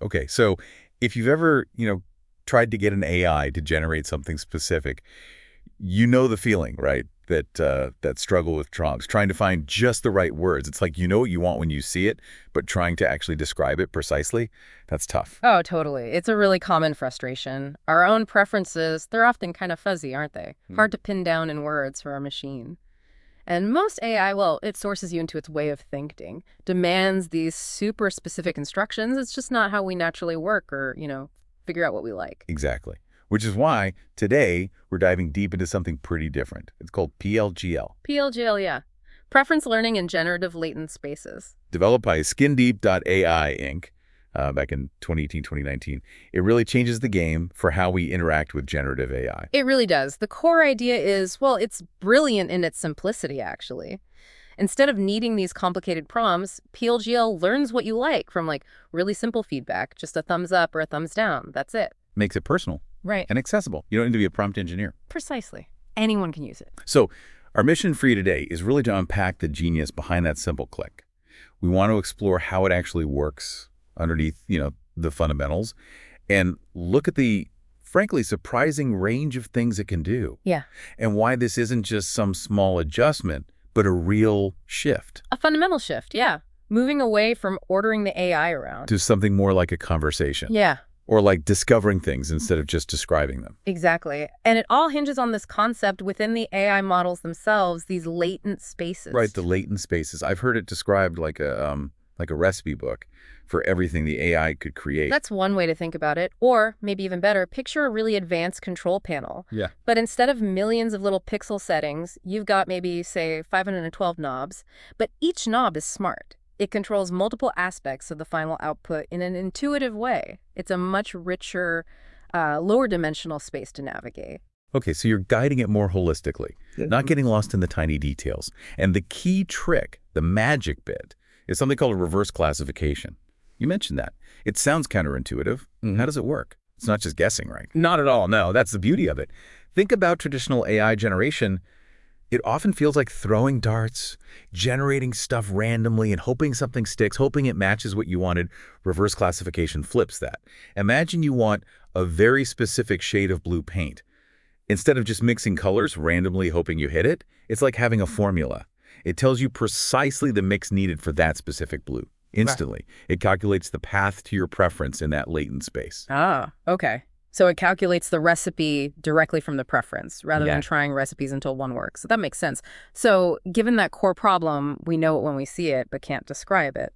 Okay, so if you've ever, tried to get an AI to generate something specific, you know the feeling, right? That struggle with prompts, trying to find just the right words. It's like you know what you want when you see it, but trying to actually describe it precisely, that's tough. Oh, totally. It's a really common frustration. Our own preferences, they're often kind of fuzzy, aren't they? Hmm. Hard to pin down in words for a machine. And most AI, well, it sources you into its way of thinking, demands these super specific instructions. It's just not how we naturally work or, figure out what we like. Exactly. Which is why today we're diving deep into something pretty different. It's called PLGL, PLGL, yeah. Preference learning in generative latent spaces. developed by SkinDeep.ai Inc. Back in 2018, 2019. It really changes the game for how we interact with generative AI. It really does. The core idea is, well, it's brilliant in its simplicity, actually. Instead of needing these complicated prompts, PLGL learns what you like from really simple feedback, just a thumbs up or a thumbs down. That's it. Makes it personal Right. and accessible. You don't need to be a prompt engineer. Precisely. Anyone can use it. So our mission for you today is really to unpack the genius behind that simple click. We want to explore how it actually works underneath, the fundamentals and look at the, frankly, surprising range of things it can do Yeah. and why this isn't just some small adjustment, but a real shift A fundamental shift, yeah. Moving away from ordering the AI around. to something more like a conversation Yeah, or like discovering things instead of just describing them. exactly. And it all hinges on this concept within the AI models themselves, these latent spaces. Right, the latent spaces. I've heard it described like a recipe book for everything the AI could create. That's one way to think about it. Or, maybe even better, picture a really advanced control panel. Yeah. But instead of millions of little pixel settings, you've got maybe, say, 512 knobs. But each knob is smart. It controls multiple aspects of the final output in an intuitive way. It's a much richer, lower dimensional space to navigate. Okay, so you're guiding it more holistically, not getting lost in the tiny details. And the key trick, the magic bit, is something called a reverse classification. You mentioned that. It sounds counterintuitive. How does it work? It's not just guessing, right? Not at all, no. That's the beauty of it. Think about traditional AI generation. It often feels like throwing darts, generating stuff randomly and hoping something sticks, hoping it matches what you wanted. Reverse classification flips that. Imagine you want a very specific shade of blue paint. Instead of just mixing colors randomly hoping you hit it, it's like having a formula. It tells you precisely the mix needed for that specific blue. Instantly. It calculates the path to your preference in that latent space. Ah, okay. So it calculates the recipe directly from the preference rather Yeah. than trying recipes until one works. So that makes sense. So given that core problem, we know it when we see it but can't describe it.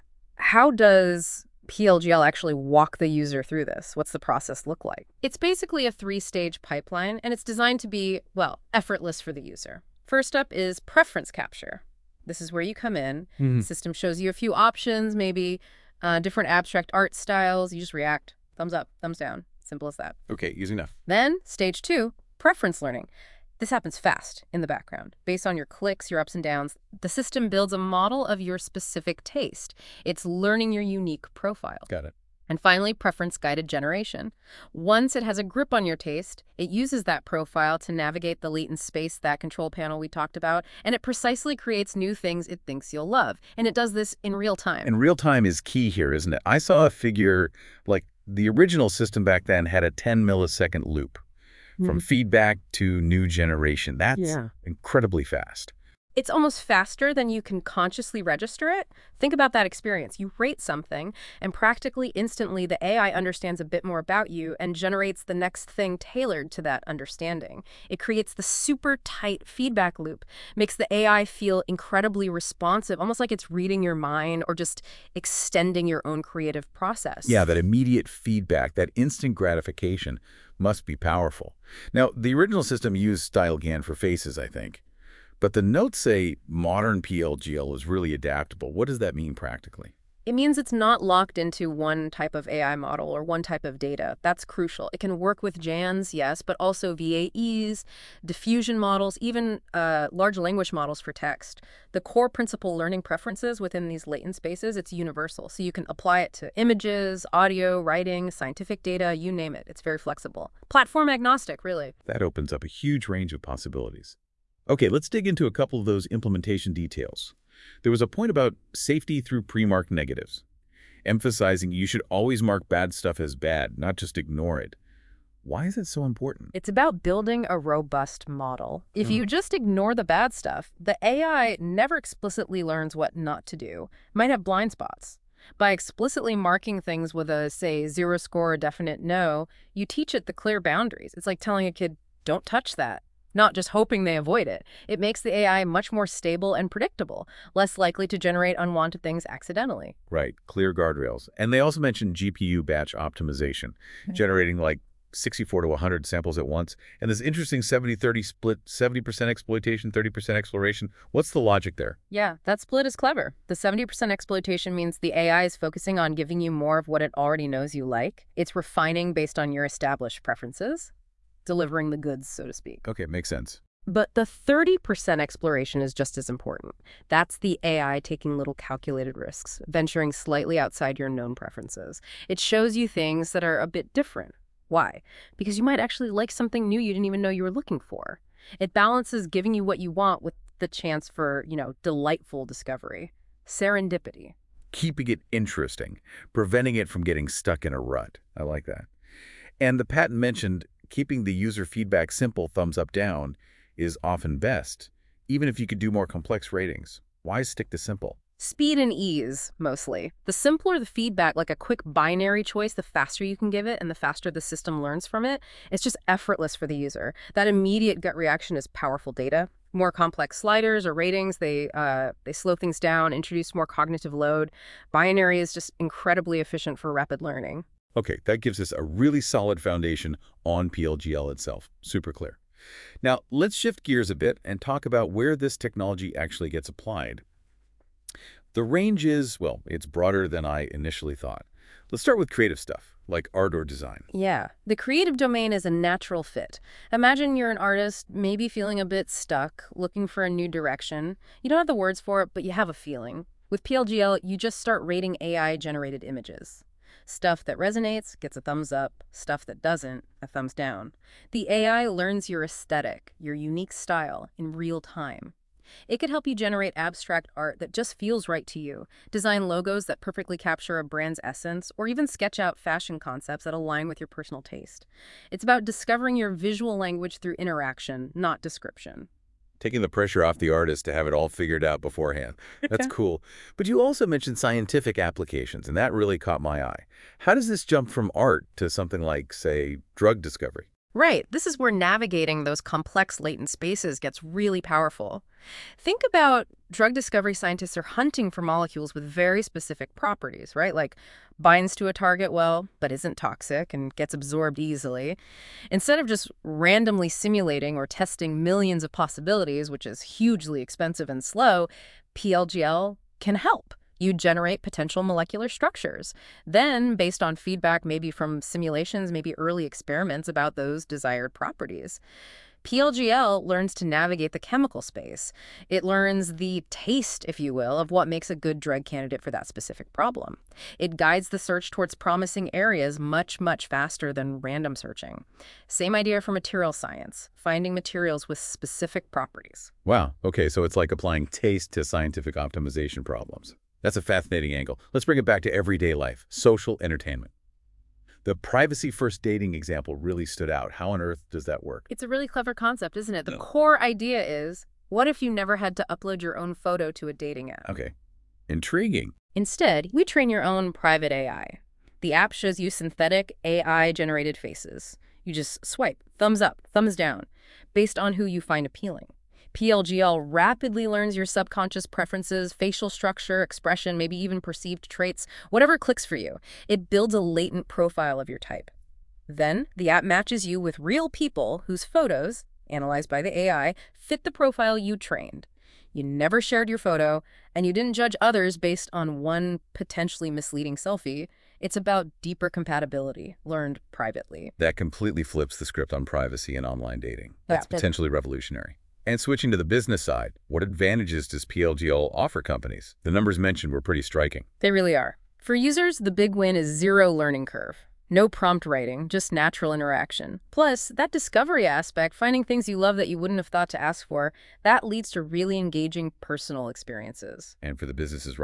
How does PLGL actually walk the user through this? What's the process look like? It's basically a three-stage pipeline, and it's designed to be, well, effortless for the user. First up is preference capture. This is where you come in. The system shows you a few options, maybe different abstract art styles. You just react. Thumbs up, thumbs down. Simple as that. Okay, easy enough. Then, stage 2, preference learning. This happens fast in the background. Based on your clicks, your ups and downs, the system builds a model of your specific taste. It's learning your unique profile. Got it. And finally, preference-guided generation. Once it has a grip on your taste, it uses that profile to navigate the latent space, that control panel we talked about, and it precisely creates new things it thinks you'll love. And it does this in real time. And real time is key here, isn't it? I saw a figure, like the original system back then had a 10 millisecond loop from feedback to new generation. That's incredibly fast. It's almost faster than you can consciously register it. Think about that experience. You rate something, and practically instantly the AI understands a bit more about you and generates the next thing tailored to that understanding. It creates the super tight feedback loop, makes the AI feel incredibly responsive, almost like it's reading your mind or just extending your own creative process. Yeah, that immediate feedback, that instant gratification must be powerful. Now, the original system used StyleGAN for faces, I think. But the notes say modern PLGL is really adaptable. What does that mean practically? It means it's not locked into one type of AI model or one type of data. That's crucial. It can work with GANs, yes, but also VAEs, diffusion models, even large language models for text. The core principal learning preferences within these latent spaces, it's universal. So you can apply it to images, audio, writing, scientific data, you name it. It's very flexible. Platform agnostic, really. That opens up a huge range of possibilities. Okay, let's dig into a couple of those implementation details. There was a point about safety through pre-marked negatives. emphasizing you should always mark bad stuff as bad, not just ignore it. Why is it so important? It's about building a robust model. If you just ignore the bad stuff, the AI never explicitly learns what not to do. It might have blind spots. By explicitly marking things with a, say, 0 score or definite no, you teach it the clear boundaries. It's like telling a kid, don't touch that, not just hoping they avoid it. It makes the AI much more stable and predictable, less likely to generate unwanted things accidentally. Right, clear guardrails. And they also mentioned GPU batch optimization, generating like 64 to 100 samples at once. And this interesting 70-30 split, 70% exploitation, 30% exploration. What's the logic there? Yeah, that split is clever. The 70% exploitation means the AI is focusing on giving you more of what it already knows you like. It's refining based on your established preferences, delivering the goods, so to speak. Okay, makes sense. But the 30% exploration is just as important. That's the AI taking little calculated risks, venturing slightly outside your known preferences. It shows you things that are a bit different. Why? Because you might actually like something new you didn't even know you were looking for. It balances giving you what you want with the chance for, delightful discovery. Serendipity. Keeping it interesting, preventing it from getting stuck in a rut. I like that. And the patent mentioned keeping the user feedback simple, thumbs up, down, is often best, even if you could do more complex ratings. Why stick to simple? Speed and ease, mostly. The simpler the feedback, like a quick binary choice, the faster you can give it and the faster the system learns from it. It's just effortless for the user. That immediate gut reaction is powerful data. More complex sliders or ratings, they slow things down, introduce more cognitive load. Binary is just incredibly efficient for rapid learning. Okay, that gives us a really solid foundation on PLGL itself. Super clear. Now, let's shift gears a bit and talk about where this technology actually gets applied. The range is, well, it's broader than I initially thought. Let's start with creative stuff, like art or design. Yeah, the creative domain is a natural fit. Imagine you're an artist, maybe feeling a bit stuck, looking for a new direction. You don't have the words for it, but you have a feeling. With PLGL, you just start rating AI-generated images. Stuff that resonates gets a thumbs up, stuff that doesn't, a thumbs down. The AI learns your aesthetic, your unique style, in real time. It could help you generate abstract art that just feels right to you, design logos that perfectly capture a brand's essence, or even sketch out fashion concepts that align with your personal taste. It's about discovering your visual language through interaction, not description. Taking the pressure off the artist to have it all figured out beforehand. That's cool. But you also mentioned scientific applications, and that really caught my eye. How does this jump from art to something like, say, drug discovery? Right. This is where navigating those complex latent spaces gets really powerful. Think about drug discovery scientists are hunting for molecules with very specific properties, right? Like binds to a target well, but isn't toxic and gets absorbed easily. Instead of just randomly simulating or testing millions of possibilities, which is hugely expensive and slow, PLGL can help. You generate potential molecular structures. Then, based on feedback maybe from simulations, maybe early experiments about those desired properties, PLGL learns to navigate the chemical space. It learns the taste, if you will, of what makes a good drug candidate for that specific problem. It guides the search towards promising areas much, much faster than random searching. Same idea for material science, finding materials with specific properties. Wow. Okay, so it's like applying taste to scientific optimization problems. That's a fascinating angle. Let's bring it back to everyday life, social entertainment. The privacy-first dating example really stood out. How on earth does that work? It's a really clever concept, isn't it? The core idea is, what if you never had to upload your own photo to a dating app? Okay. Intriguing. Instead, we train your own private AI. The app shows you synthetic AI-generated faces. You just swipe, thumbs up, thumbs down, based on who you find appealing. PLGL rapidly learns your subconscious preferences, facial structure, expression, maybe even perceived traits, whatever clicks for you. It builds a latent profile of your type. Then, the app matches you with real people whose photos, analyzed by the AI, fit the profile you trained. You never shared your photo, and you didn't judge others based on one potentially misleading selfie. It's about deeper compatibility, learned privately. That completely flips the script on privacy and online dating. That's Yeah. potentially revolutionary. And switching to the business side, what advantages does PLGL offer companies? The numbers mentioned were pretty striking. They really are. For users, the big win is zero learning curve. No prompt writing, just natural interaction. Plus, that discovery aspect, finding things you love that you wouldn't have thought to ask for, that leads to really engaging personal experiences. And for the businesses running it.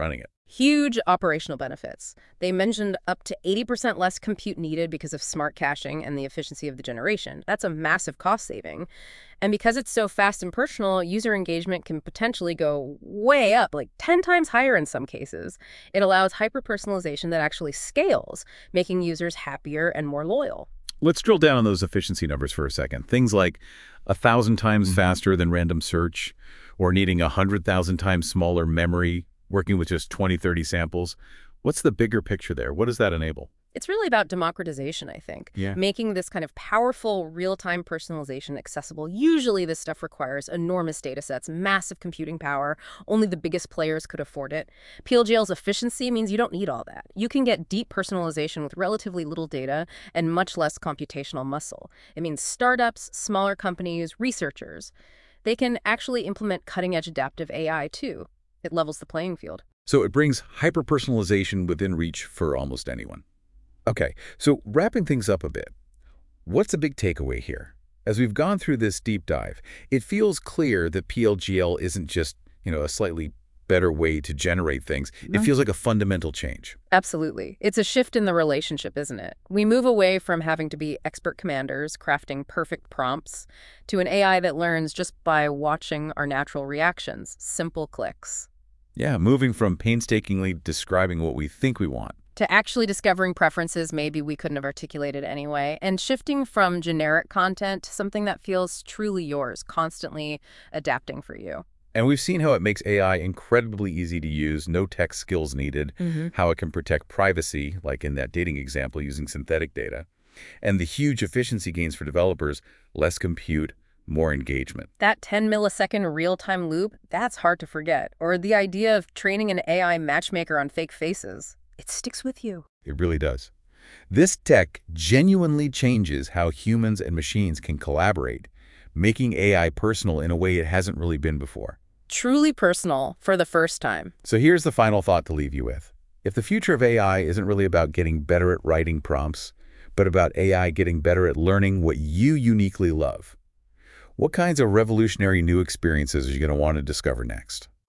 Huge operational benefits. They mentioned up to 80% less compute needed because of smart caching and the efficiency of the generation. That's a massive cost saving. And because it's so fast and personal, user engagement can potentially go way up, like 10 times higher in some cases. It allows hyper-personalization that actually scales, making users happier and more loyal. Let's drill down on those efficiency numbers for a second. Things like 1,000 times faster than random search, or needing 100,000 times smaller memory, working with just 20, 30 samples. What's the bigger picture there? What does that enable? It's really about democratization, I think. Yeah. Making this kind of powerful real-time personalization accessible. Usually this stuff requires enormous data sets, massive computing power. Only the biggest players could afford it. PLGL's efficiency means you don't need all that. You can get deep personalization with relatively little data and much less computational muscle. It means startups, smaller companies, researchers. They can actually implement cutting-edge adaptive AI too. It levels the playing field. So it brings hyper-personalization within reach for almost anyone. Okay, so wrapping things up a bit, what's a big takeaway here? As we've gone through this deep dive, it feels clear that PLGL isn't just, a slightly better way to generate things. It feels like a fundamental change. Absolutely. It's a shift in the relationship, isn't it? We move away from having to be expert commanders crafting perfect prompts to an AI that learns just by watching our natural reactions, simple clicks. Yeah, moving from painstakingly describing what we think we want to actually discovering preferences maybe we couldn't have articulated anyway, and shifting from generic content to something that feels truly yours, constantly adapting for you. And we've seen how it makes AI incredibly easy to use, no tech skills needed, how it can protect privacy, like in that dating example using synthetic data, and the huge efficiency gains for developers, less compute, more engagement. That 10-millisecond real-time loop, that's hard to forget. Or the idea of training an AI matchmaker on fake faces. It sticks with you. It really does. This tech genuinely changes how humans and machines can collaborate, making AI personal in a way it hasn't really been before. Truly personal for the first time. So here's the final thought to leave you with. If the future of AI isn't really about getting better at writing prompts, but about AI getting better at learning what you uniquely love, what kinds of revolutionary new experiences are you going to want to discover next?